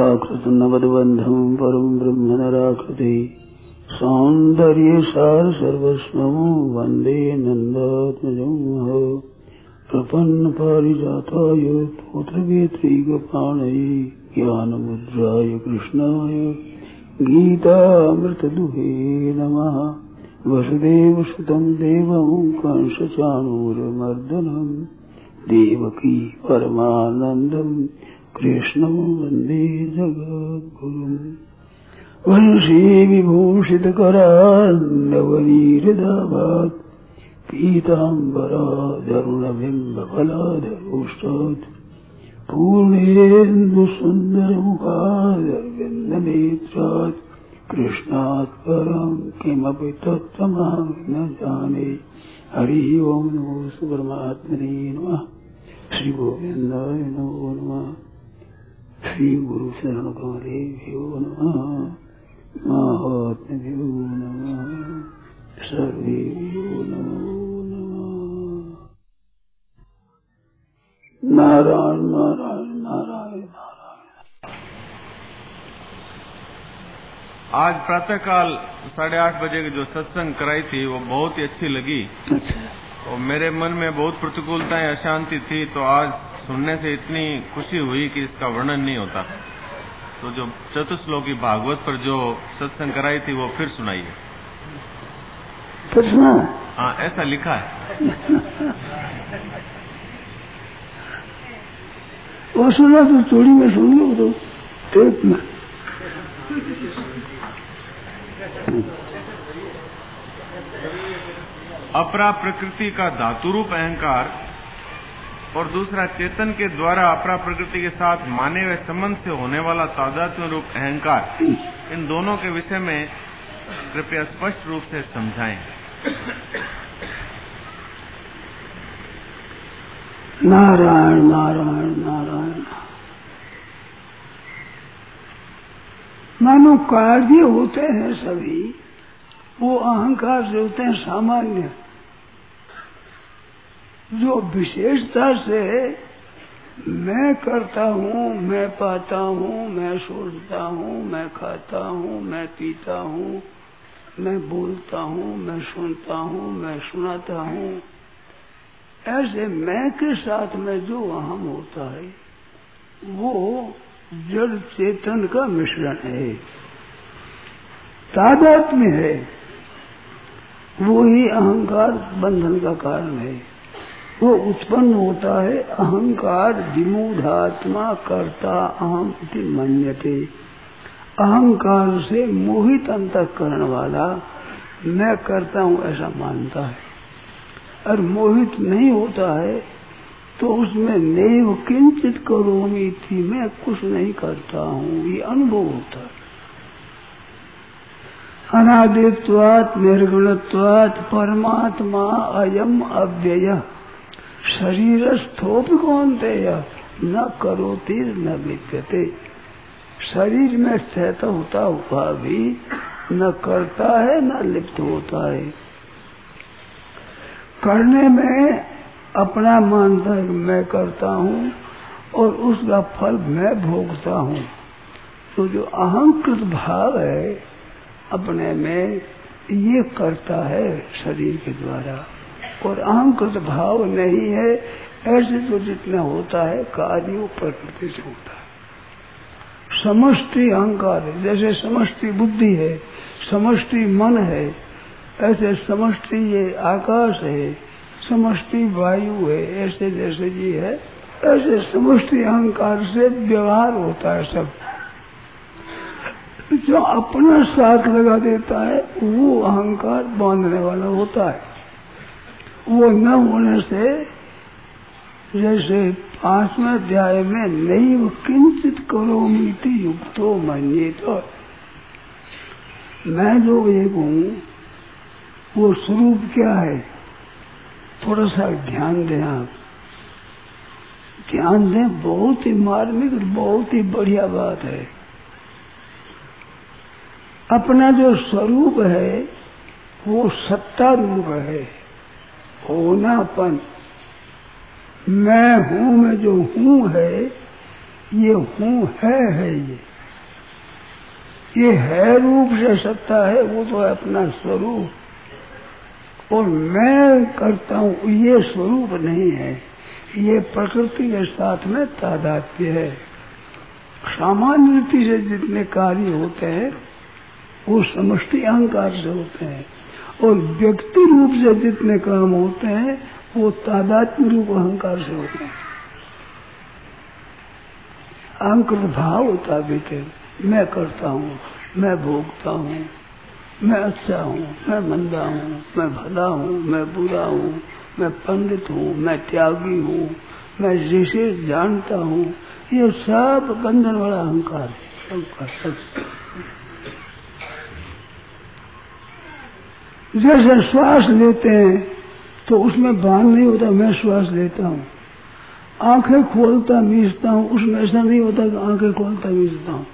प्राकृतनवद्बन्धं परं ब्रह्म नराकृते सौन्दर्ये सार सर्वस्वं वन्दे नन्दात्मजं प्रपन्न पारिजाताय पुत्रवेत्रैकपाणये ज्ञानमुद्राय कृष्णाय गीतामृतदुहे नमः। वसुदेवसुतं देवं कंसचाणूरमर्दनं देवकी परमानन्दं कृष्णं वन्दे जगद्गुरुम्। वंशी विभूषितकरान्नवनीरदाभात् पीताम्बरादरुणबिम्बफलादरोष्टात् पूर्णेन्दुसुन्दरमुखादरविन्दनेत्रात् कृष्णात् परं किमपि तत्त्वमहं न जाने। हरि ओं नमो परमात्मने नमः। श्री गोविन्दाय नमो नमः। श्री गुरु शरण कमलेभ्यो नमः। महात्म्यो नमः। सर्वेभ्यो नमो नमः। नारायण नारायण नारायण नारायण। आज प्रातःकाल 8:30 बजे की जो सत्संग कराई थी वो बहुत ही अच्छी लगी। अच्छा। और मेरे मन में बहुत प्रतिकूलताएं, अशांति थी, तो आज सुनने से इतनी खुशी हुई कि इसका वर्णन नहीं होता। तो जो चतुश्लोकी भागवत पर जो सत्संग कराई थी वो फिर सुनाइए। फिर सुना? हाँ, ऐसा लिखा है। वो सुना तो चोरी में सुन लो, तो टेप में। अपरा प्रकृति का धातुरूप अहंकार और दूसरा चेतन के द्वारा अपरा प्रकृति के साथ माने हुए संबंध से होने वाला तादात्म्य रूप अहंकार, इन दोनों के विषय में कृपया स्पष्ट रूप से समझाएं। नारायण नारायण नारायण। मानो कार्य होते हैं सभी, वो अहंकार से होते हैं सामान्य। जो विशेषता से मैं करता हूँ, मैं पाता हूँ, मैं सोचता हूँ, मैं खाता हूँ, मैं पीता हूँ, मैं बोलता हूँ, मैं सुनता हूँ, मैं सुनाता हूँ, ऐसे मैं के साथ में जो अहम होता है वो जड़ चेतन का मिश्रण है, तादात्म्य है। वो ही अहंकार बंधन का कारण है। वो उत्पन्न होता है अहंकार विमूढ़ात्मा कर्ता अहम इति मन्यते। अहंकार से मोहित अंतःकरण वाला मैं करता हूँ ऐसा मानता है, और मोहित नहीं होता है तो उसमें नैव किंचित करोमि थी, मैं कुछ नहीं करता हूँ, ये अनुभव होता है। अनादित्वात् निर्गुणत्वात् परमात्मा अयम अव्यय शरीरस्थोपि कौन्तेय न करोति न लिप्यते। शरीर में स्थित होता हुआ भी न करता है न लिप्त होता है। करने में अपना मानता है कि मैं करता हूँ और उसका फल मैं भोगता हूँ। तो जो अहंकृत भाव है अपने में, ये करता है शरीर के द्वारा, और अहंकृत भाव नहीं है। ऐसे तो जितना होता है कार्य प्रकृति से होता है। समष्टि अहंकार है, जैसे समष्टि बुद्धि है, समष्टि मन है, ऐसे समष्टि ये आकाश है, समष्टि वायु है, ऐसे जैसे ये है, ऐसे समष्टि अहंकार से व्यवहार होता है। सब जो अपना साथ लगा देता है वो अहंकार बांधने वाला होता है। वो न होने से, जैसे 5वें अध्याय में नैव किंचित करोमीति युक्तो मन्येत, मैं जो एक हूँ वो स्वरूप क्या है, थोड़ा सा ध्यान दें आप, ध्यान दें। बहुत ही मार्मिक, बहुत ही बढ़िया बात है। अपना जो स्वरूप है वो सत्ता रूप है, होनापन। मैं हूँ में जो हूँ है, ये हूँ है ये ये है रूप से सत्ता है, वो तो है अपना स्वरूप, और मैं करता हूँ ये स्वरूप नहीं है, ये प्रकृति के साथ में तादात्म्य है। सामान्य रीति से जितने कार्य होते हैं वो समष्टि अहंकार से होते हैं, और व्यक्ति रूप से जितने काम होते हैं वो तादात्म्य रूप अहंकार से होते हैं। अहंकृत भाव होता भीतर, मैं करता हूँ, मैं भोगता हूँ, मैं अच्छा हूँ, मैं मंदा हूँ, मैं भला हूँ, मैं बुरा हूँ, मैं पंडित हूँ, मैं त्यागी हूँ, मैं जिसे जानता हूँ, ये सब बंधन वाला अहंकार है। जैसे श्वास लेते हैं तो उसमें भान नहीं होता मैं श्वास लेता हूँ, आंखें खोलता मीचता हूँ, उसमें ऐसा नहीं होता कि आंखें खोलता मीचता हूँ।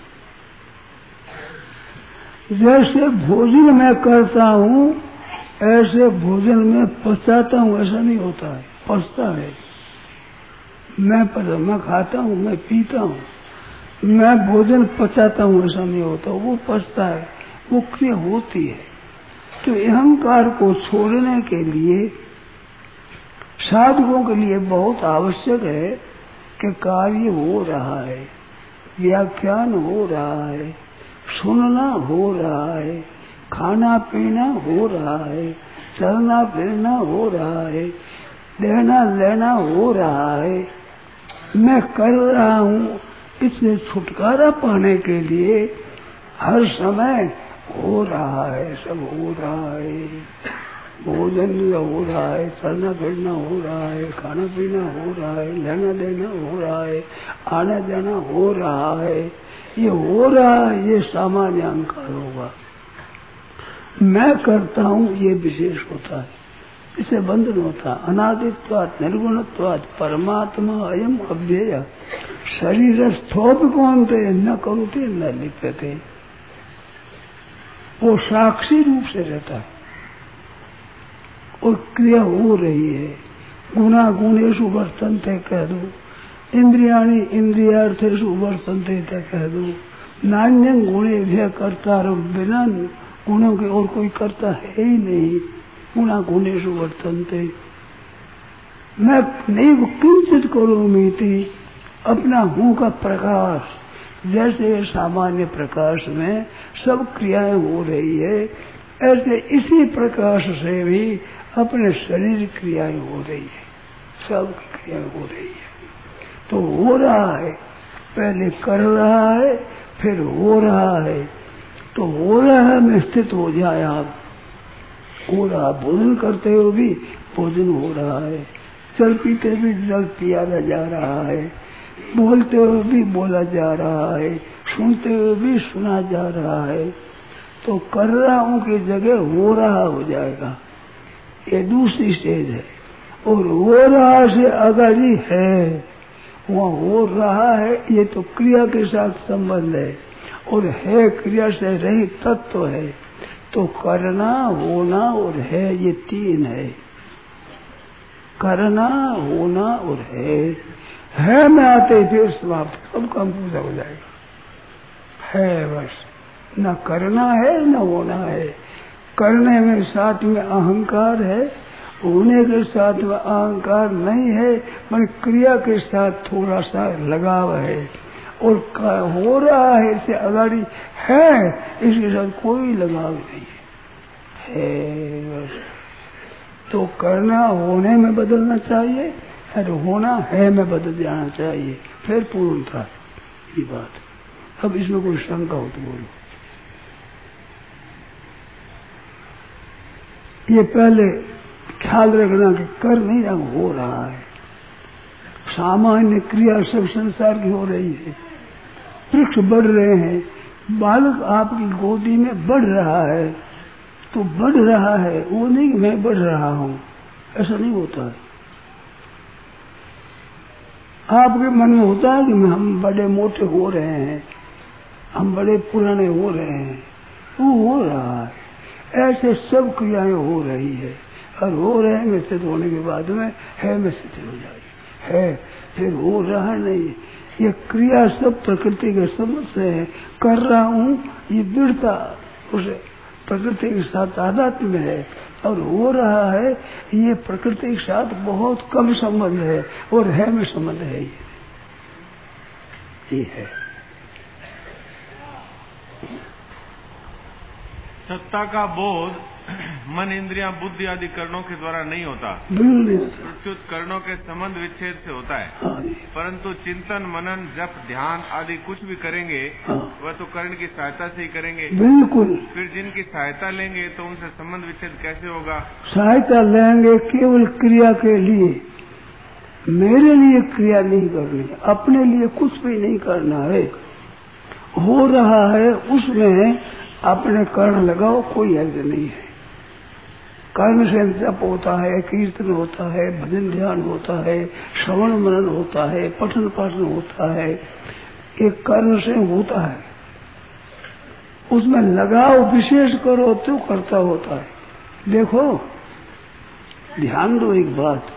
जैसे भोजन मैं करता हूँ ऐसे भोजन में पचाता हूँ, ऐसा नहीं होता है, पचता है। मैं खाता हूँ, मैं पीता हूँ, मैं भोजन पचाता हूँ, ऐसा नहीं होता, वो पचता है, वो क्रिया होती है। तो अहंकार को छोड़ने के लिए साधकों के लिए बहुत आवश्यक है कि कार्य हो रहा है, व्याख्यान हो रहा है, सुनना हो रहा है, खाना पीना हो रहा है, चलना फिरना हो रहा है, देना लेना हो रहा है, मैं कर रहा हूँ। इससे छुटकारा पाने के लिए हर समय हो रहा है, सब हो रहा है, भोजन हो रहा है, चलना फिरना हो रहा है, खाना पीना हो रहा है, लेना देना हो रहा है, आना जाना हो रहा है। ये हो रहा है, ये सामान्य अहंकार होगा। मैं करता हूँ ये विशेष होता है, इसे बंधन होता है। अनादित्वात् निर्गुणत्वात् परमात्मा अयम अव्यय शरीरस्थोपिकोन्ते न करुते न लिप्यते। वो साक्षी रूप से रहता है और क्रिया हो रही है। गुणा गुणेषु वर्तन्ते कह दो, इंद्रियाणि इंद्रियार्थेषु वर्तन्ते कह दो, नान्यं गुणेभ्यः कर्तारं, बिना गुणों के और कोई करता है ही नहीं। गुणा गुणेषु वर्तन्ते, मैं नैव किंचित करोमीति, अपना हूँ का प्रकाश, जैसे सामान्य प्रकाश में सब क्रियाएं हो रही है, ऐसे इसी प्रकाश से भी अपने शरीर क्रियाएं हो रही है, सब क्रियाएं हो रही है। तो हो रहा है, पहले कर रहा है, फिर हो रहा है। तो हो रहा में स्थित हो जाए आप, हो रहा, भोजन करते हुए भी भोजन हो रहा है, जल पीते भी जल पिया जा रहा है, बोलते हुए भी बोला जा रहा है, सुनते हुए भी सुना जा रहा है। तो कर रहा हूँ की जगह हो रहा हो जाएगा, ये दूसरी स्टेज है। और हो रहा से अगर ही है, वहाँ हो रहा है, ये तो क्रिया के साथ संबंध है, और है क्रिया से रहित तत्व है। तो करना, होना और है, ये तीन है। करना, होना और है में आते फिर समाप्त, सब काम पूरा हो जाएगा। है बस, न करना है न होना है। करने में साथ में अहंकार है, होने के साथ में अहंकार नहीं है, मगर क्रिया के साथ थोड़ा सा लगाव है। और हो रहा है इससे अगाड़ी है, इसके साथ कोई लगाव नहीं है बस। तो करना होने में बदलना चाहिए, और होना है में बदल जाना चाहिए, फिर पूर्ण था ये बात। अब इसमें कोई शंका हो तो बोलो। ये पहले ख्याल रखना कि कर नहीं रहा, हो रहा है। सामान्य क्रिया सब संसार की हो रही है। वृक्ष बढ़ रहे हैं, बालक आपकी गोदी में बढ़ रहा है, तो बढ़ रहा है, वो नहीं कि मैं बढ़ रहा हूँ, ऐसा नहीं होता है। आपके मन में होता है कि हम बड़े मोटे हो रहे हैं, हम बड़े पुराने हो रहे हैं, वो हो रहा है। ऐसे सब क्रियाएं हो रही है, और हो रहे में स्थित होने के बाद में है में स्थित हो जाएगी। है फिर हो रहा नहीं, ये क्रिया सब प्रकृति के संबंध से है। कर रहा हूँ ये दृढ़ता उसे प्रकृति के साथ तादात्म्य है, और हो रहा है ये प्रकृति के साथ बहुत कम संबंध है, और है में संबंध है। ये है सत्ता का बोध मन, इंद्रियां, बुद्धि आदि करणों के द्वारा नहीं होता, प्रत्युत करणों के संबंध विच्छेद से होता है। परंतु चिंतन, मनन, जप, ध्यान आदि कुछ भी करेंगे वह तो कर्ण की सहायता से ही करेंगे। बिल्कुल। फिर जिनकी सहायता लेंगे तो उनसे संबंध विच्छेद कैसे होगा? सहायता लेंगे केवल क्रिया के लिए, मेरे लिए क्रिया नहीं करनी, अपने लिए कुछ भी नहीं करना है। हो रहा है उसमें अपने कर्ण लगाओ, कोई हर्ज नहीं है। कर्म से जप होता है, कीर्तन होता है, भजन ध्यान होता है, श्रवण मनन होता है, पठन पाठन होता है, एक कर्म से होता है। उसमें लगाव विशेष करो तो करता होता है। देखो ध्यान दो एक बात,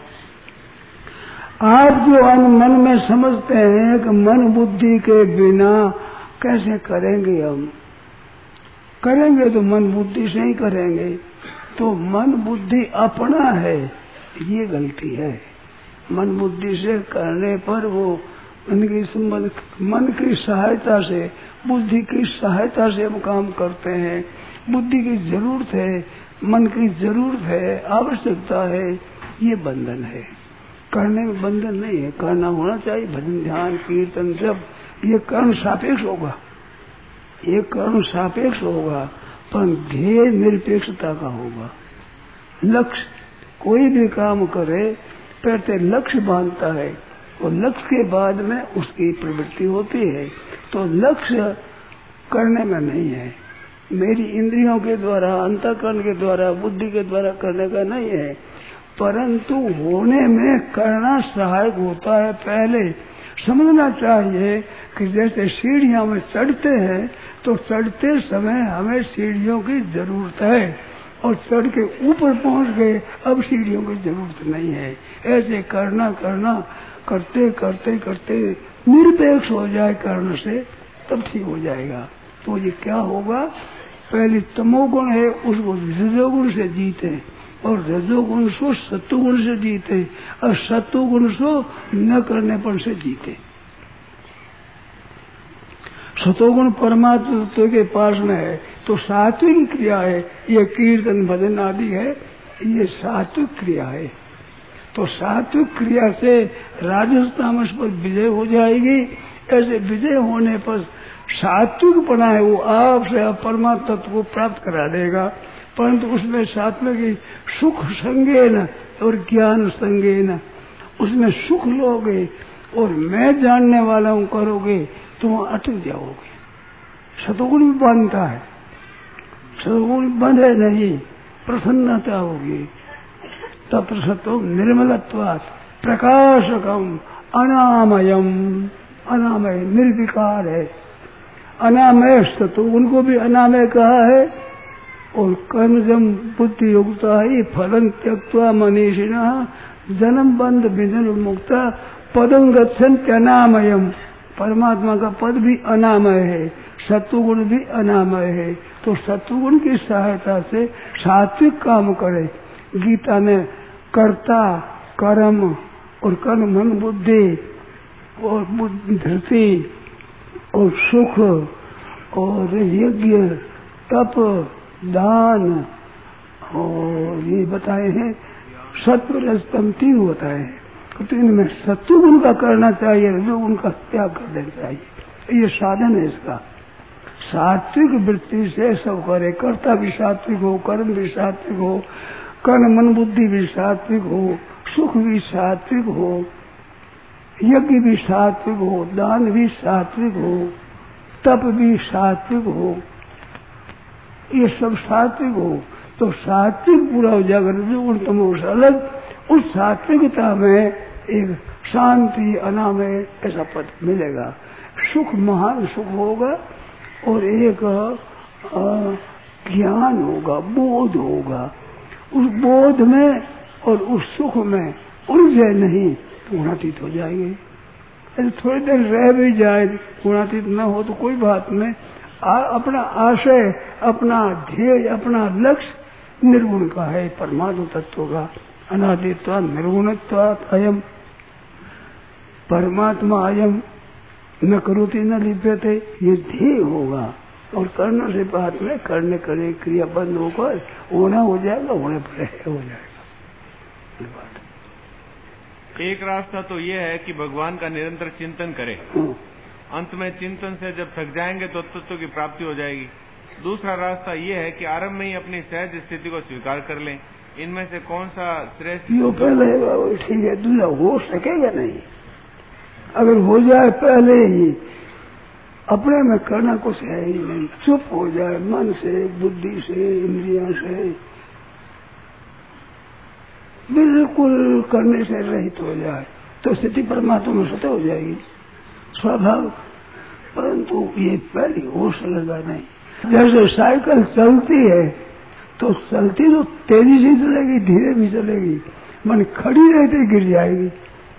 आप जो मन में समझते हैं कि मन बुद्धि के बिना कैसे करेंगे, हम करेंगे तो मन बुद्धि से ही करेंगे, तो मन बुद्धि अपना है, ये गलती है। मन बुद्धि से करने पर वो उनकी संबंध मन की सहायता से, बुद्धि की सहायता से हम काम करते हैं। बुद्धि की जरूरत है, मन की जरूरत है, आवश्यकता है, ये बंधन है। करने में बंधन नहीं है, करना होना चाहिए। भजन ध्यान कीर्तन जब ये कर्म सापेक्ष होगा, ये कर्म सापेक्ष होगा, पर ध्येय निरपेक्षता का होगा। लक्ष्य कोई भी काम करे पहले लक्ष्य बांधता है, और लक्ष्य के बाद में उसकी प्रवृत्ति होती है। तो लक्ष्य करने में नहीं है, मेरी इंद्रियों के द्वारा, अंतःकरण के द्वारा, बुद्धि के द्वारा करने का नहीं है, परंतु होने में करना सहायक होता है। पहले समझना चाहिए कि जैसे सीढ़ियां में चढ़ते हैं तो चढ़ते समय हमें सीढ़ियों की जरूरत है, और चढ़ के ऊपर पहुंच गए अब सीढ़ियों की जरूरत नहीं है। ऐसे करना करते करते करते निरपेक्ष हो जाए कर्ण से, तब ठीक हो जाएगा। तो ये क्या होगा, पहले तमोगुण है उसको रजोगुण से जीते, और रजोगुण से सत्वगुण से जीते, और सत्वगुण से न करने पर से जीते। सतोगुण परमात्मा के पास में है, तो सात्विक क्रिया है, ये कीर्तन भजन आदि है, ये सात्विक क्रिया है। तो सात्विक क्रिया से राजस तामस पर विजय हो जाएगी। ऐसे विजय होने पर सात्विक पना है वो आपसे परमात्मा तत्व को प्राप्त करा देगा, परंतु उसमें सात्विक सुख संगेन और ज्ञान संगेन, उसमें सुख लोगे और मैं जानने वाला हूँ करोगे तो वहां अटक जाओगे। सतोगुण भी बनता है, सतोगुण बंधे नहीं, प्रसन्नता होगी। तब सतो निर्मलत्वात् प्रकाशकम अनामयम, अनामय निर्विकार है। अनामय सतो उनको भी अनामय कहा है। और कर्मजम बुद्धि युक्ता ही फलं त्यक्त्वा मनीषिणा जन्म बंध विधन मुक्ता पदं गच्छन्ति अनामयम। परमात्मा का पद भी अनामय है, सत्वगुण भी अनामय है। तो सत्वगुण की सहायता से सात्विक काम करे। गीता में कर्ता कर्म और कर्म मन बुद्धि और धृति और सुख और यज्ञ तप दान और ये बताए हैं, सत्व रजतम तीन बताए हैं। तो इनमें सत्वगुण का करना चाहिए, रजोगुण का त्याग कर देना चाहिए। ये साधन है इसका। सात्विक वृत्ति से सब करे, कर्ता भी सात्विक हो, कर्म भी सात्विक हो, कर्म मन बुद्धि भी सात्विक हो, सुख भी सात्विक हो, यज्ञ भी सात्विक हो, दान भी सात्विक हो, तप भी सात्विक हो, ये सब सात्विक हो। तो सात्विक पूरा हो जाएगा, रजोगुण तमोगुण अलग। उस सात्विकता में एक शांति अनामय ऐसा पद मिलेगा, सुख महान सुख होगा, और एक ज्ञान होगा, बोध होगा। उस बोध में और उस सुख में उलझे नहीं तो अतीत हो जाएंगे। थोड़ी देर रह भी जाए, गुणातीत न हो तो कोई बात नहीं। अपना आशय, अपना ध्येय, अपना लक्ष्य निर्गुण का है, परमात्मा तत्व का। अनादित्वा निर्गुणत्वात् अयम परमात्मा अयम न करोति न लिप्यते, ये ध्येय होगा। और करने से बात में करने करे क्रिया बंद होकर होना हो जाएगा, होने पर हो जाएगा। बात एक रास्ता तो ये है कि भगवान का निरंतर चिंतन करें, अंत में चिंतन से जब थक जाएंगे तो तत्व की प्राप्ति हो जाएगी। दूसरा रास्ता ये है कि आरंभ में ही अपनी सहज स्थिति को स्वीकार कर लें। इनमें से कौन सा श्रेष्ठ? जो पहले ठीक है, दूसरा हो सकेगा नहीं। अगर हो जाए पहले ही, अपने में करना कुछ है ही नहीं, चुप हो जाए मन से, बुद्धि से, इंद्रियों से, बिल्कुल करने से रहित हो जाए तो स्थिति परमात्मा में स्वतः हो जाएगी, स्वाभाविक। परंतु ये पहली होश लगा नहीं। जैसे साइकिल चलती है तो चलती तो तेजी से चलेगी, धीरे भी चलेगी, मन खड़ी रहती गिर जाएगी।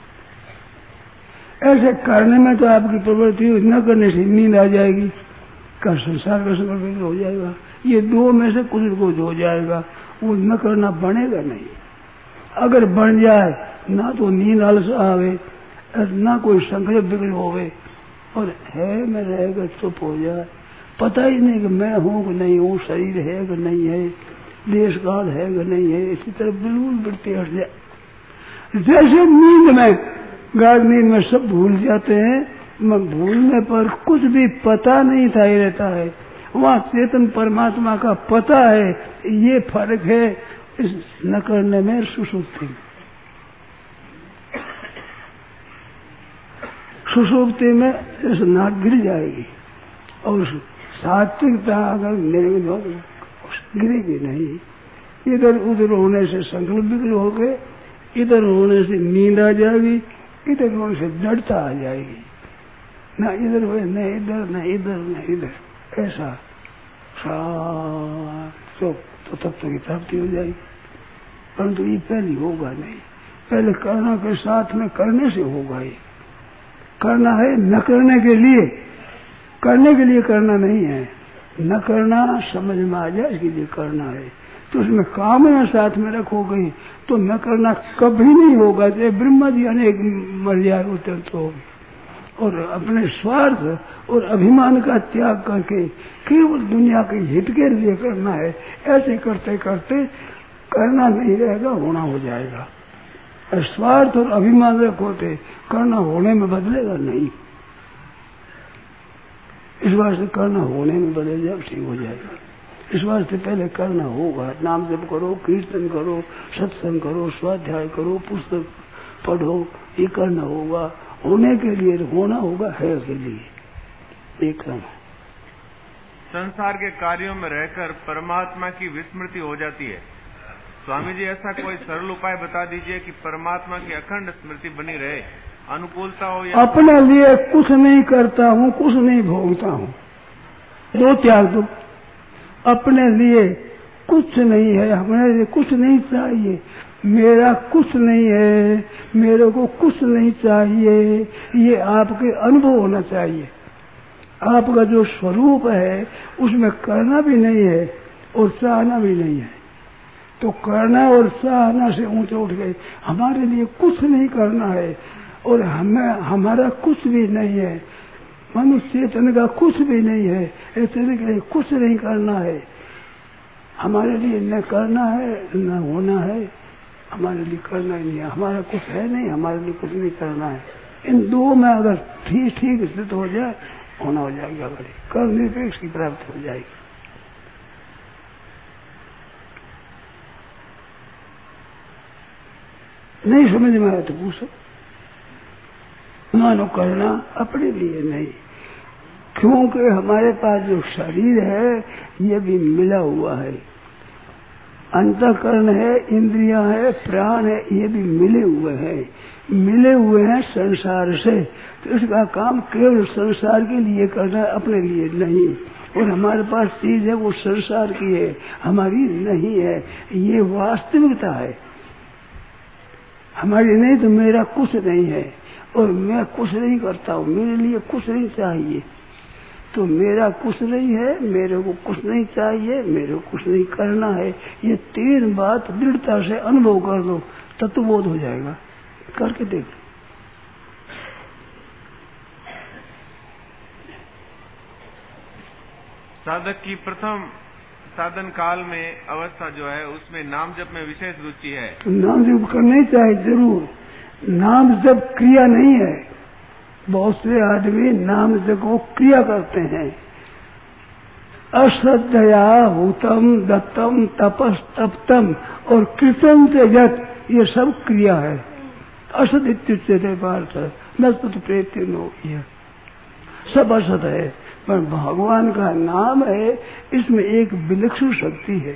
ऐसे करने में तो आपकी प्रवृत्ति न करने से नींद आ जाएगी, का संसार का संकल्प हो जाएगा। ये दो में से कुछ हो जाएगा, वो न करना बनेगा नहीं। अगर बन जाए ना तो नींद आलस आवे, ना कोई संकल्प बिगड़ होवे, और है मैं रहेगा चुप हो जाए, पता ही नहीं कि मैं हूँ कि नहीं हूँ, शरीर है कि नहीं है, देश काल है कि नहीं है, इसी तरह बिल्कुल वृत्ति हट जाए। जैसे नींद में, गाढ़ नींद में सब भूल जाते हैं, भूलने पर कुछ भी पता नहीं था ही रहता है। वहाँ चेतन परमात्मा का पता है। ये फर्क है इस न करने में, सुषुप्ति में। सुषुप्ति में इस नाक गिर जाएगी, और सात्विकता अगर गिरेगी नहीं। इधर उधर होने से संकल्प बिगड़ हो गए, इधर होने से नींद आ जाएगी, इधर होने से दृढ़ता आ जाएगी। ना इधर हुए, न इधर, न इधर, न इधर, ऐसा तो तत्व की प्राप्ति हो जाएगी। परंतु ये पहले होगा नहीं, पहले करना के साथ में करने से होगा। ये करना है न करने के लिए, करने के लिए करना नहीं है। न करना समझ में आ जाए इसके लिए करना है, तो उसमें कामना साथ में रखोगे तो न करना कभी नहीं होगा। चाहे ब्रह्मा जी अनेक मर जाए होते तो, और अपने स्वार्थ और अभिमान का त्याग करके केवल दुनिया के हित के लिए करना है। ऐसे करते करते करना नहीं रहेगा, होना हो जाएगा। स्वार्थ और अभिमान रखोते करना होने में बदलेगा नहीं। इस वास्ते करना होने में बदल जाए, ठीक हो जाएगा। इस वास्ते पहले करना होगा। नाम जप करो, कीर्तन करो, सत्संग करो, स्वाध्याय करो, पुस्तक पढ़ो, ये करना होगा। होने के लिए होना होगा, है के लिए एक क्रम। संसार के कार्यों में रहकर परमात्मा की विस्मृति हो जाती है। स्वामी जी, ऐसा कोई सरल उपाय बता दीजिए कि परमात्मा की अखंड स्मृति बनी रहे, अनुकूलता हो या... अपने लिए कुछ नहीं करता हूँ, कुछ नहीं भोगता हूँ, दो त्याग दो। अपने लिए कुछ नहीं है, हमारे लिए कुछ नहीं चाहिए, मेरा कुछ नहीं है, मेरे को कुछ नहीं चाहिए, ये आपके अनुभव होना चाहिए। आपका जो स्वरूप है उसमें करना भी नहीं है और चाहना भी नहीं है। तो करना और चाहना से ऊंचे उठ गए। हमारे लिए कुछ नहीं करना है और हमारा कुछ भी नहीं है, मनुष्य चेतन का कुछ भी नहीं है, चेतन के लिए कुछ नहीं करना है। हमारे लिए न करना है न होना है, हमारे लिए करना ही नहीं है। हमारा कुछ है नहीं, हमारे लिए कुछ नहीं करना है। इन दो में अगर ठीक ठीक स्थित हो जाए, होना हो जाएगा, बड़ी कर्म निरपेक्ष की प्राप्ति हो जाएगी। नहीं समझ में आया तो पूछो। मानो करना अपने लिए नहीं, क्योंकि हमारे पास जो शरीर है ये भी मिला हुआ है, अंतःकरण है, इंद्रियां है, प्राण है, ये भी मिले हुए हैं संसार से। तो इसका काम केवल संसार के लिए करना है, अपने लिए नहीं। और हमारे पास चीज है वो संसार की है, हमारी नहीं है। ये वास्तविकता है, हमारी नहीं तो मेरा कुछ नहीं है। और मैं कुछ नहीं करता हूँ, मेरे लिए कुछ नहीं चाहिए। तो मेरा कुछ नहीं है, मेरे को कुछ नहीं चाहिए, मेरे को कुछ नहीं करना है। ये 3 बात दृढ़ता से अनुभव कर लो, तत्वबोध हो जाएगा। करके देख। साधक की प्रथम साधन काल में अवस्था जो है उसमें नाम जप में विशेष रुचि है। तो नाम जप करना ही चाहिए जरूर। नाम जप क्रिया नहीं है। बहुत से आदमी नाम जप को क्रिया करते हैं। अश्रद्धया भूतम दत्तम तपस तप्तम और कृतम से जत, ये सब क्रिया है। असत इत्युच्यते पार्थ नस्तुत प्रेत्य नो, सब असत है। पर भगवान का नाम है, इसमें एक विलक्षण शक्ति है,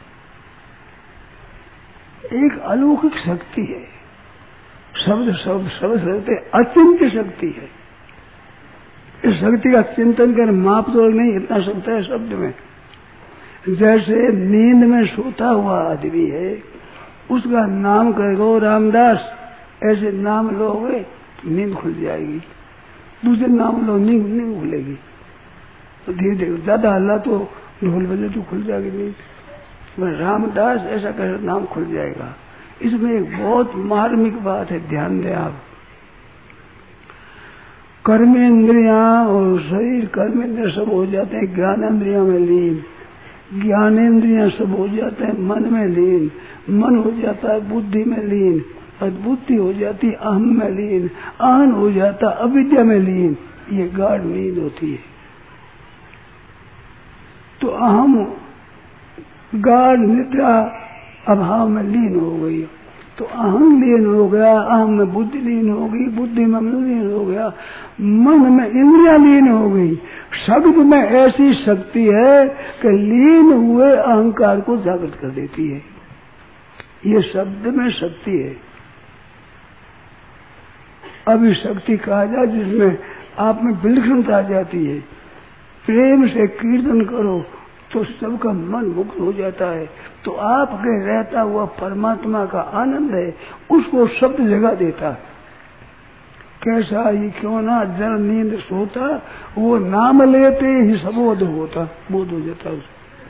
एक अलौकिक शक्ति है। शब्द शब्द अचिंत्य शक्ति है। इस शक्ति का चिंतन कर माप तो नहीं इतना शक्ति है शब्द में। जैसे नींद में सोता हुआ आदमी है, उसका नाम करेगा रामदास, ऐसे नाम लोगे नींद खुल जाएगी। दूसरे नाम लो नींद नहीं खुलेगी। तो धीरे धीरे ज्यादा हल्ला तो ढोल बजे तो खुल जाएगी नींद। रामदास ऐसा कर नाम खुल जाएगा। इसमें एक बहुत मार्मिक बात है, ध्यान दें आप। कर्मेंद्रियां और शरीर कर्मेंद्रिय सब हो जाते हैं ज्ञानेंद्रियों में लीन, ज्ञानेंद्रियां सब हो जाते हैं मन में लीन, मन हो जाता है बुद्धि में लीन, और बुद्धि हो जाती है अहम में लीन, अहम हो जाता अविद्या में लीन। ये गाढ़ नींद होती है। तो अहम गाढ़ निद्रा अभाव में लीन हो गई, तो अहम लीन हो गया, अहम में बुद्धि लीन हो गई, बुद्धि में मन लीन हो गया, मन में इंद्रिया लीन हो गई। शब्द में ऐसी शक्ति है कि लीन हुए अहंकार को जागृत कर देती है। ये शब्द में शक्ति है। अभी शक्ति कहा जाए जिसमें आप में विलक्षणता आ जाती है। प्रेम से कीर्तन करो तो सबका मन मुक्त हो जाता है। तो आपके रहता हुआ परमात्मा का आनंद है, उसको शब्द जगा देता है। कैसा ही क्यों ना जन नींद सोता, वो नाम लेते ही सबोध होता, बोध हो जाता है।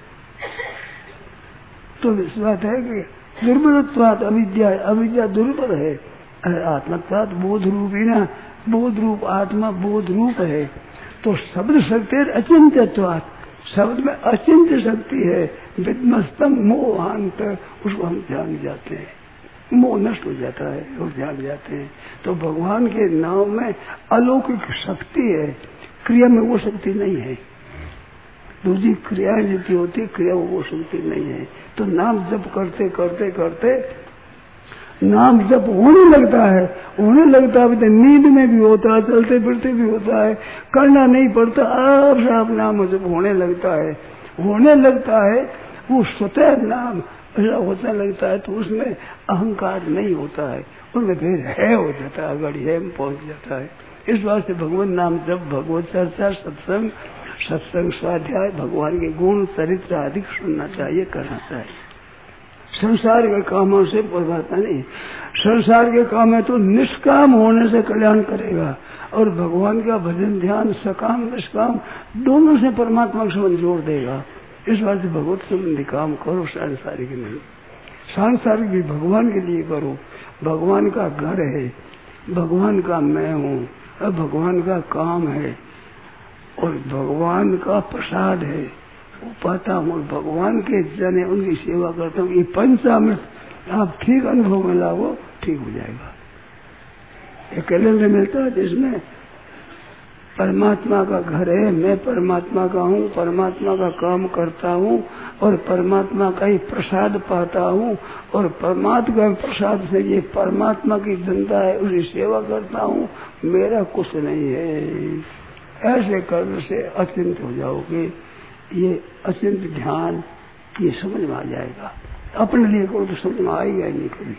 तो इस बात है कि दुर्बलत्वात् अविद्या, अविद्या दुर्बल है। आत्मत्वात् बोध रूपी ना, बोध रूप आत्मा बोध रूप है। तो शब्द शक्ति अचिंत्यत्वात्, शब्द में अचिंत्य शक्ति है। विद्मस्तम मोहांत, उसको हम जान जाते हैं, मोह नष्ट हो जाता है और जान जाते हैं। तो भगवान के नाम में अलौकिक शक्ति है, क्रिया में वो शक्ति नहीं है। दूसरी क्रियाएं जितनी होती, क्रिया में वो शक्ति नहीं है। तो नाम जप करते करते करते नाम जप होने लगता है, होने लगता है। तो नींद में भी होता है, चलते फिरते भी होता है, करना नहीं पड़ता, आप साफ नाम जप होने लगता है, होने लगता है। वो स्वतः नाम ऐसा होता लगता है, तो उसमें अहंकार नहीं होता है, उनमें फिर है हो जाता है, अगड़ी है में पहुंच जाता है। इस वास्ते भगवान नाम जप, भगवत चर्चा, सत्संग, सत्संग स्वाध्याय, भगवान के गुण चरित्र अधिक सुनना चाहिए, करना चाहिए। संसार के कामों से परमात्मा नहीं, संसार के काम में तो निष्काम होने से कल्याण करेगा, और भगवान का भजन ध्यान सकाम निष्काम दोनों से परमात्मा का संबंध जोड़ देगा। इस बात से भगवत संबंधी काम करो, सांसारिक नहीं। सांसारिक भी भगवान के लिए करो। भगवान का घर है, भगवान का मैं हूँ, और भगवान का काम है, और भगवान का प्रसाद है, वो पाता हूँ। और भगवान के जन है, उनकी सेवा करता हूँ। ये पंचामृत आप ठीक अनुभव में लाओ, ठीक हो जाएगा। एक कैलेंडर मिलता है जिसमें परमात्मा का घर है, मैं परमात्मा का हूँ, परमात्मा का काम करता हूँ, और परमात्मा का ही प्रसाद पाता हूँ, और परमात्मा का प्रसाद से ये परमात्मा की जनता है, उसकी सेवा करता हूँ, मेरा कुछ नहीं है। ऐसे कर्म से अचिंत हो जाओगे। ये अचिंत ध्यान ये समझ में आ जाएगा। अपने लिए कोई तो समझ में आएगा ही नहीं कभी।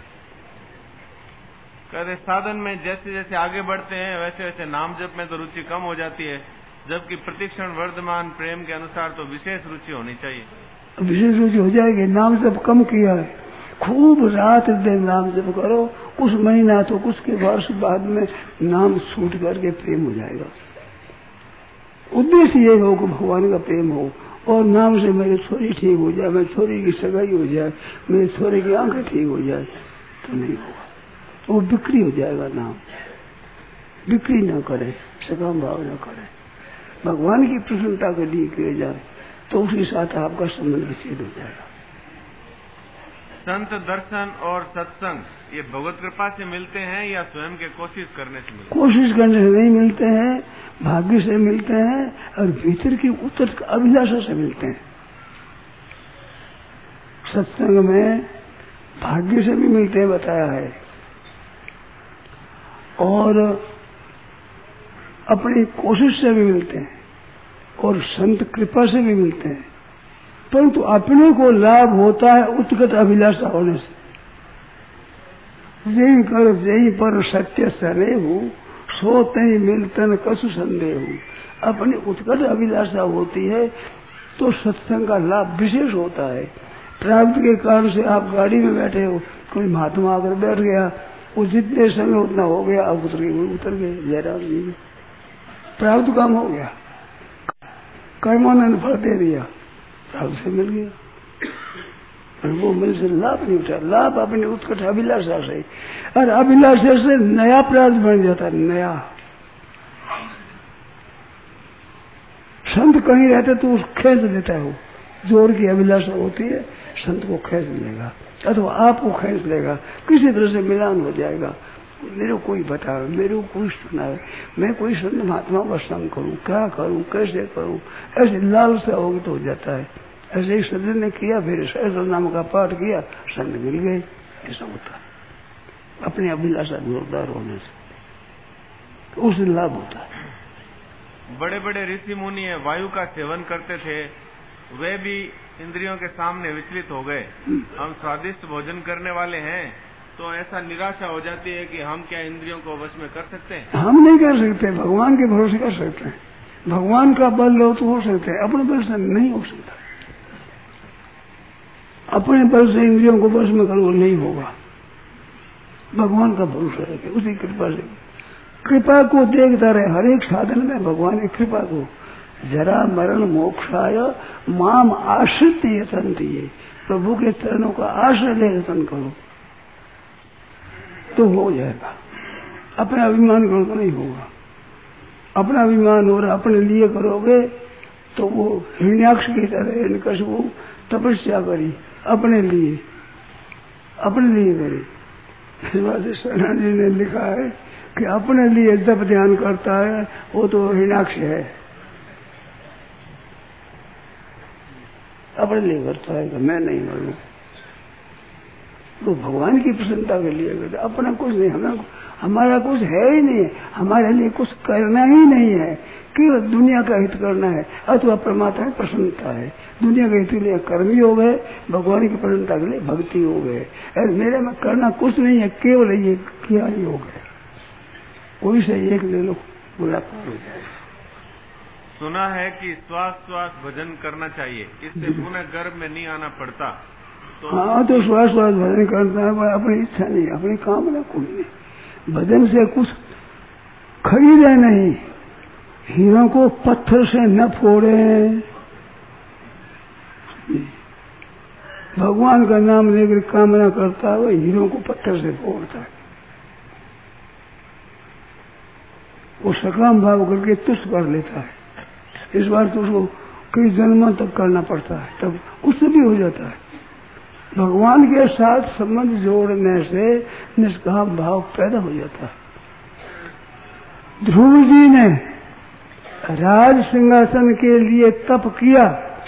कहते साधन में जैसे जैसे आगे बढ़ते हैं वैसे वैसे नाम जप में तो रुचि कम हो जाती है, जबकि प्रतिक्षण वर्धमान प्रेम के अनुसार तो विशेष रुचि होनी चाहिए। विशेष रुचि हो जाएगी। नाम जप कम किया है, खूब रात दिन नाम जप करो, कुछ महीना तो कुछ के वर्ष बाद में नाम छूट करके प्रेम हो जाएगा। उद्देश्य ये हो कि भगवान का प्रेम हो, और नाम से मेरी छोरी ठीक हो जाए, मेरी छोरी की सगाई हो जाए, मेरी छोरी की आंखें ठीक हो जाए, तो नहीं होगा। तो वो बिक्री हो जाएगा। नाम बिक्री न करे, सकाम भाव न करे, भगवान की प्रसन्नता के लिए किया जाए, तो उसी साथ आपका संबंध विच्छेद हो जाएगा। संत दर्शन और सत्संग ये भगवत कृपा से मिलते हैं या स्वयं के कोशिश करने से मिलते हैं? कोशिश करने से नहीं मिलते हैं, भाग्य से मिलते हैं, और भीतर की उतर अभिलाषा से मिलते हैं। सत्संग में भाग्य से भी मिलते हैं बताया है, और अपनी कोशिश से भी मिलते हैं, और संत कृपा से भी मिलते हैं, परंतु अपने को लाभ होता है उत्कट अभिलाषा होने से। यही कर यही पर सत्य सरे हूँ, सो तई मिलतन कसु संदेह हूँ। अपनी उत्कट अभिलाषा होती है तो सत्संग का लाभ विशेष होता है। प्रारब्ध के कारण से आप गाड़ी में बैठे हो, कोई महात्मा आकर बैठ गया, वो जितने समय उतना हो गया, अब उतर गए जयराम जी में, प्रारब्ध काम हो गया, कर्मानंद फल दे दिया, प्रारब्ध से मिल गया, और वो मिल से लाभ नहीं उठा। लाभ अपने उत्कट अभिलाषा से, और अभिलाषा से नया प्रारब्ध बन जाता है। नया संत कहीं रहते तो खेच देता है, वो जोर की अभिलाषा होती है, संत को खेच लेगा अथवा आपको खेच लेगा, किसी तरह से मिलान हो जाएगा। मेरे को कोई बतावे, मेरे को कोई सुनावे, मैं कोई संत महात्मा का संग करूं, क्या करूं, कैसे करूं, ऐसे लालसा होगी तो हो जाता है। ऐसे ही सज्जन ने किया, फिर सहस्र नाम का पाठ किया, संत मिल गए, ऐसा होता है। अपनी अभिलाषा जोरदार होने से उससे लाभ होता है। बड़े बड़े ऋषि मुनि वायु का सेवन करते थे, वे भी इंद्रियों के सामने विचलित हो गए। हम स्वादिष्ट भोजन करने वाले हैं, तो ऐसा निराशा हो जाती है कि हम क्या इंद्रियों को वश में कर सकते हैं? हम नहीं कर सकते, भगवान के भरोसे कर सकते हैं। भगवान का बल लो तो हो सकते हैं, अपने बल से नहीं हो सकता। अपने बल से इंद्रियों को वश में करो, नहीं होगा। भगवान का भरोसा रखे, उसी कृपा से, कृपा को देखता रहे हर एक साधन में। भगवान की कृपा को, जरा मरण मोक्षाय माम आश्रित यतन दिए, प्रभु के चरणों का आश्रय ले यतन करो तो हो जाएगा। अपना अभिमान करो तो नहीं होगा। अपना अभिमान हो रहा, अपने लिए करोगे तो वो हिरण्याक्ष की तरह हिरण्यकशिपु तपस्या करी, अपने लिए करी। इस बात से शरण जी ने लिखा है कि अपने लिए जब ध्यान करता है वो तो हिरण्याक्ष है, अपने लिए करता है कि मैं नहीं मरूं, तो भगवान की प्रसन्नता के लिए करता। अपना कुछ नहीं, हमारा कुछ है ही नहीं, हमारे लिए कुछ करना ही नहीं है, केवल दुनिया का हित करना है अथवा परमात्मा की प्रसन्नता है। दुनिया के हित के लिए कर्मी हो गए, भगवान की प्रसन्नता के लिए भक्ति हो गए। मेरे में करना कुछ नहीं है, केवल ये किया ही हो गए। कोई से एक ले लो, बुरा पार हो जाएगा। सुना है कि श्वास श्वास भजन करना चाहिए, इससे पुनः गर्भ में नहीं आना पड़ता। तो हाँ, तो श्वास श्वास भजन करता है, अपनी इच्छा नहीं, अपनी कामना कोई नहीं। भजन से कुछ खरीदे नहीं, हीरों को पत्थर से न फोड़े। भगवान का नाम लेकर कामना करता है, वो हीरों को पत्थर से फोड़ता है। वो सकाम भाव करके तुष्ट कर लेता है। इस बार तो उसको कई जन्मों तक करना पड़ता है, तब उससे भी हो जाता है। भगवान के साथ संबंध जोड़ने से निष्काम भाव पैदा हो जाता है। ध्रुव जी ने राज सिंहासन के लिए तप किया,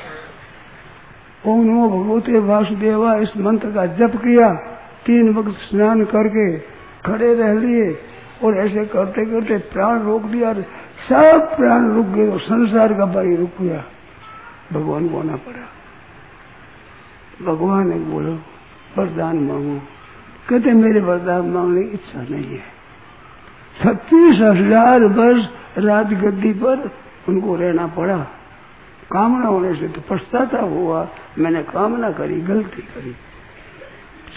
ओम नमो भगवते वासुदेवा इस मंत्र का जप किया, 3 वक्त स्नान करके खड़े रह लिए, और ऐसे करते करते प्राण रोक दिया, सब प्राण रुक गए, और संसार का भाई रुक गया। भगवान को आना पड़ा। भगवान ने बोलो वरदान मांगो, कहते मेरे वरदान मांगने की इच्छा नहीं है। 36,000 वर्ष राजगद्दी पर उनको रहना पड़ा। कामना होने से तो पछताता हुआ, मैंने कामना करी, गलती करी।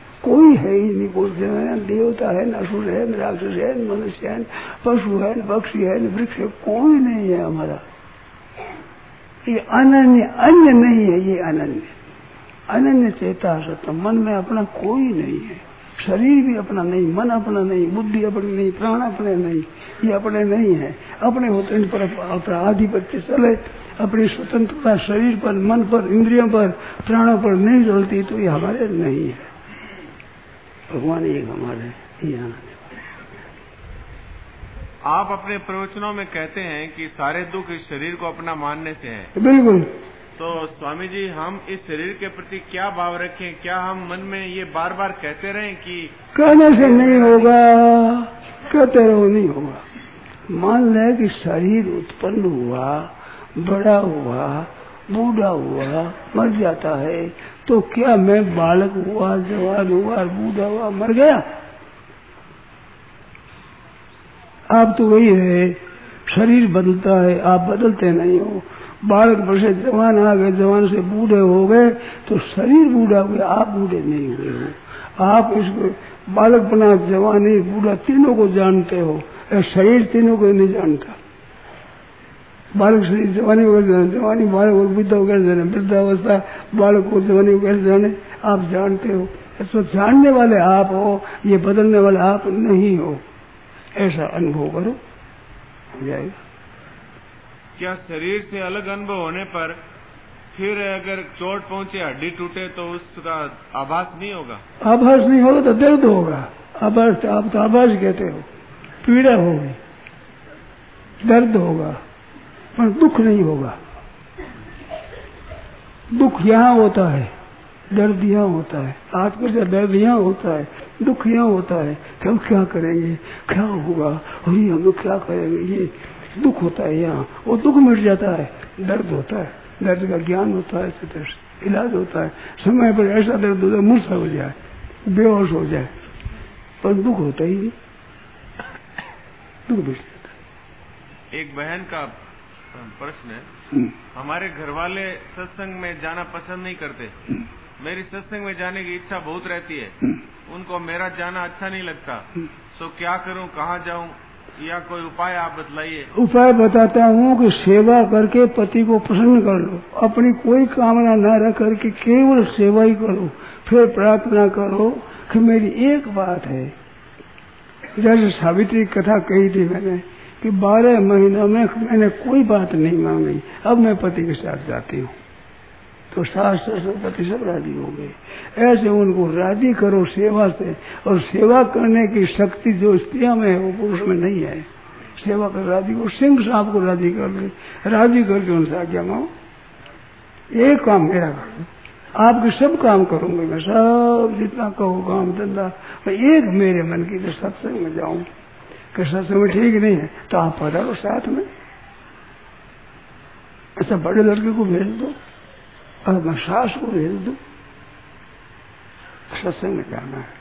कोई है ही नहीं, बोलते हैं देवता है, न असुर है, न राक्षस है, न मनुष्य है, न पशु है, न पक्षी है, न वृक्ष है, कोई नहीं है हमारा। ये अनन्य, अन्य नहीं है, ये अनन्य अनन्य चेता सत्य। मन में अपना कोई नहीं है, शरीर भी अपना नहीं, मन अपना नहीं, बुद्धि अपनी नहीं, प्राण अपने नहीं, ये अपने नहीं है। अपने होते इन पर अपना आधिपत्य चले, अपनी स्वतंत्रता शरीर पर, मन पर, इंद्रियों पर, प्राणों पर नहीं चलती तो ये हमारे नहीं है। भगवान एक हमारे यहाँ। आप अपने प्रवचनों में कहते हैं कि सारे दुख इस शरीर को अपना मानने से है। बिल्कुल। तो स्वामी जी, हम इस शरीर के प्रति क्या भाव रखें? क्या हम मन में ये बार बार कहते रहें कि कहने से नहीं होगा, कहते रहो नहीं होगा। मान ले कि शरीर उत्पन्न हुआ, बड़ा हुआ, बूढ़ा हुआ, मर जाता है, तो क्या मैं बालक हुआ, जवान हुआ, बूढ़ा हुआ, मर गया? आप तो वही है, शरीर बदलता है, आप बदलते नहीं हो। बालक पर से जवान आ गए, जवान से बूढ़े हो गए, तो शरीर बूढ़ा हुआ, आप बूढ़े नहीं हुए हो। आप इसको बालक बना, जवानी, बूढ़ा तीनों को जानते हो, शरीर तीनों को नहीं जानता। बालक शरीर जवानी को जाने, जवानी बालक और वृद्धा को कैसे जाने, वृद्धावस्था बालक को जवानी को कैसे जाने, आप जानते हो। ऐसा जानने वाले आप हो, ये बदलने वाले आप नहीं हो। ऐसा अनुभव करो, हो जाएगा। क्या शरीर से अलग अनुभव होने पर फिर अगर चोट पहुंचे, हड्डी टूटे, तो उसका आभास नहीं होगा? आभास नहीं होगा तो दर्द होगा। आभास, आप तो आभास कहते हो, पीड़ा होगी, दर्द होगा, पर दुख नहीं होगा। दुख यहाँ होता है, दर्द यहाँ होता है। आत्मा का दर्द यहाँ होता है, दुख यहाँ होता है कि हम क्या करेंगे, क्या होगा, और ये हम क्या करेंगे, ये दुख होता है यहाँ। वो दुख मिट जाता है, दर्द होता है, दर्द का ज्ञान होता है, इलाज होता है। समय पर ऐसा दर्द होता है, मूर्छा हो जाए, बेहोश हो जाए, पर दुख होता ही नहीं, दुख मिट जाता है। एक बहन का प्रश्न है, हमारे घर वाले सत्संग में जाना पसंद नहीं करते। मेरी सत्संग में जाने की इच्छा बहुत रहती है, उनको मेरा जाना अच्छा नहीं लगता, तो क्या करूं, कहाँ जाऊं, या कोई उपाय आप बतलाइए। उपाय बताता हूँ कि सेवा करके पति को प्रसन्न कर लो, अपनी कोई कामना न रख करके केवल सेवा ही करो, फिर प्रार्थना करो कि मेरी एक बात है। जैसे सावित्री कथा कही थी मैंने कि 12 महीनों में मैंने कोई बात नहीं मांगी, अब मैं पति के साथ जाती हूँ, तो सास ससुर पति सब राजी हो गए। ऐसे उनको राजी करो सेवा से, और सेवा करने की शक्ति जो स्त्रियों में है वो पुरुष में नहीं है। सेवा कर राजी को, सिंह सांप को राजी कर ले, राजी करके उनसे आज्ञा मांगो, एक काम मेरा कर दो, आपके सब काम करूंगी मैं, सब जितना कहो काम धंधा, मैं एक मेरे मन की तो सत्संग में जाऊं, कि सत्संग में ठीक नहीं है तो आप पधारो साथ में। ऐसा बड़े लड़के को भेज दो और मैं सास को भेज दू, सत्संग में जाना है।